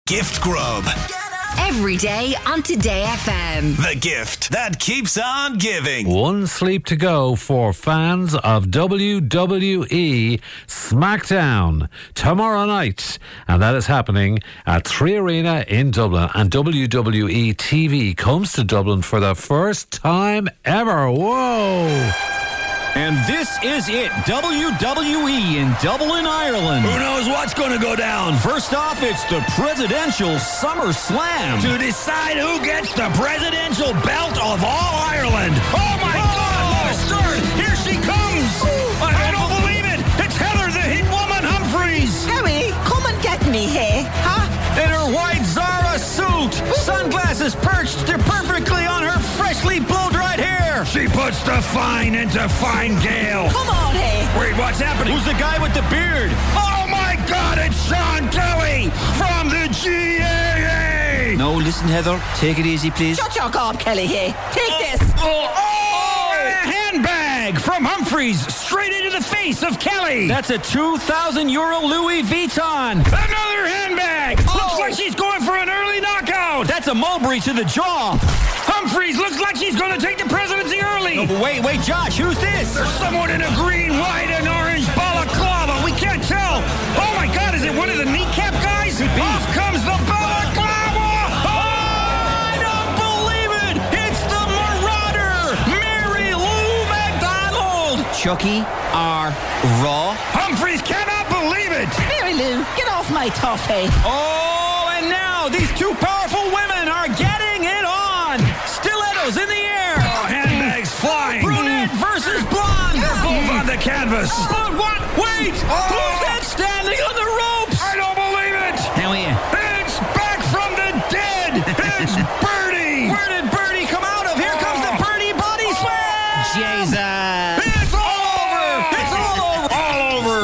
Gift Grub. Every day on Today FM. The gift that keeps on giving. One sleep to go for fans of WWE SmackDown tomorrow night. And that is happening at 3 Arena in Dublin. And WWE TV comes to Dublin for the first time ever. Whoa! And this is it, WWE in Dublin, Ireland. Who knows what's going to go down? First off, it's the Presidential Summer Slam. To decide who gets the presidential belt of all Ireland. Oh, my God, what a start. Here she comes. I don't believe it. It's Heather, the hit woman Humphries. Harry, come and get me here, huh? In her white Zara suit, sunglasses perched perfectly on her freshly blow-dried hair. She puts the fine into fine Gale. Come on here. Wait, what's happening? Who's the guy with the beard? Oh, my God, it's Sean Kelly from the GAA. No, listen, Heather, take it easy, please. Shut your gob, Kelly here. Take this. Oh, a handbag from Humphries straight into the face of Kelly. That's a €2,000 Louis Vuitton. Another handbag. Looks like she's going for an early knockout. That's a Mulberry to the jaw. Humphries looks like she's going to take the presidency early. No, but wait, Josh, who's this? There's someone in a green, white, and orange balaclava. We can't tell. Oh, my God, is it one of the kneecap guys? Off comes the balaclava. I don't believe it. It's the Marauder, Mary Lou McDonald. Chucky R. Raw. Humphries cannot believe it. Mary Lou, get off my toffee. Oh, and now these two powerful women are getting it on. Stilettos in the air. Oh, handbags flying. Brunette versus blonde. They're both on the canvas. But what? Wait. Who's that standing on the ropes? I don't believe it. How are you? It's back from the dead. It's Birdie. Where did Birdie come out of? Here comes the Birdie body slam. Jesus. It's all over. It's all over. All over.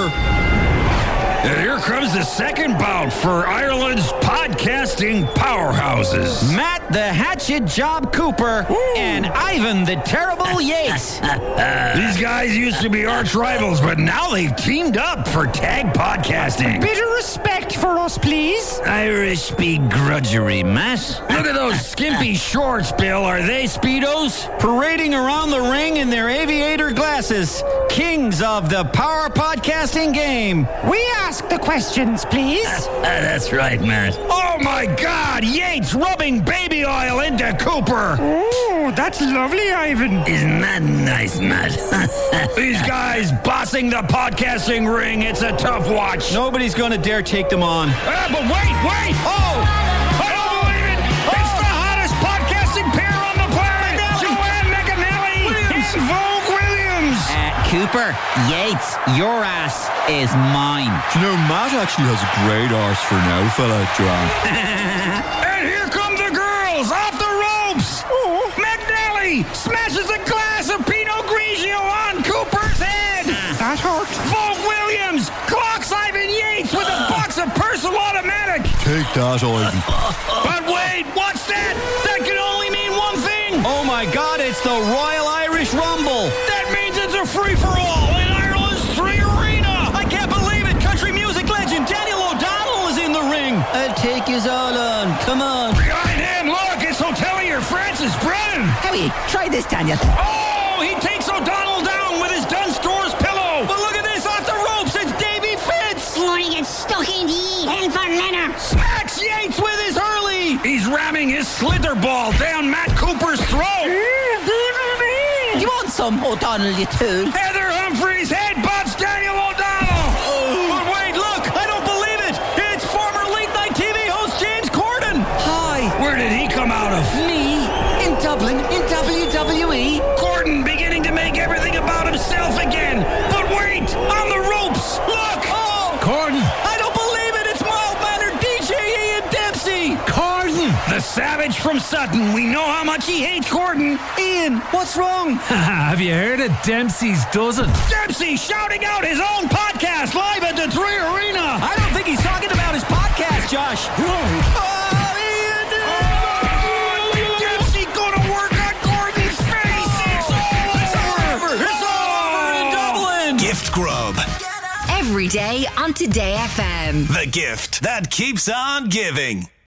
And here comes the second bout for Ireland's podcasting powerhouses. Matt the Hatchet Job Cooper and Ivan the Terrible Yates. These guys used to be arch rivals, but now they've teamed up for tag podcasting. Bit of respect for us, please. Irish begrudgery, Matt. Look at those skimpy shorts, Bill. Are they Speedos? Parading around the ring in their aviator glasses. Kings of the power podcasting game. We ask the questions, please. That's right, Matt. Oh, my God. Yates rubbing baby oil into Cooper. Oh, that's lovely, Ivan. Isn't that nice, Matt? These guys bossing the podcasting ring. It's a tough watch. Nobody's going to dare take them on. But wait. Oh, I don't believe it. It's the hottest podcasting pair on the planet. Joanne McAnally and Vogue Williams. Cooper, Yates, your ass is mine. You know, Matt actually has a great arse for now, fella, Joanne. And here come the girls off the ropes. Oh. McNally smashes a glass of Pinot Grigio on Cooper's head. That hurt. Vogue Williams clocks Ivan Yates with a box of Purcell Automatic. Take that, Ivan. But wait, what's that? That can only mean one thing. Oh my God, it's the Royal Irish Rumble. That means it's a free-for-all in Ireland's 3 Arena. I can't believe it. Country music legend Daniel O'Donnell is in the ring. I'll take his all on. Come on. Behind him, look, it's Hotelier Francis Brennan. Harry, try this, Daniel. Oh, he takes O'Donnell down with his Dunn Stores pillow. But look at this, off the ropes, it's Davey Fitz. Wanna get stuck in the head for Leonard. Smacks Yates with his hurley. He's ramming his slither ball down Matt Cooper's throat. Do you want some, O'Donnell, you tool? Heather Humphries headbutts Daniel O'Donnell. But wait, look, I don't believe it. It's former late night TV host James Corden. Hi, Where did he come out of? me, in Dublin, in WWE. Corden beginning to make everything about himself again. But wait, on the ropes, look. Oh, Corden! I don't believe it. It's mild-mannered DJ Ian Dempsey. Corden! The Savage from Sutton. We know how much he hates Corden. Ian, what's wrong? Have you heard of Dempsey's Dozen? Dempsey shouting out his own podcast live at the 3 Arena. I don't think he's talking about his podcast, Josh. Dempsey gonna work on Gordon's face. It's all over. It's all over in Dublin. Gift Grub. Every every day on Today FM. The gift that keeps on giving.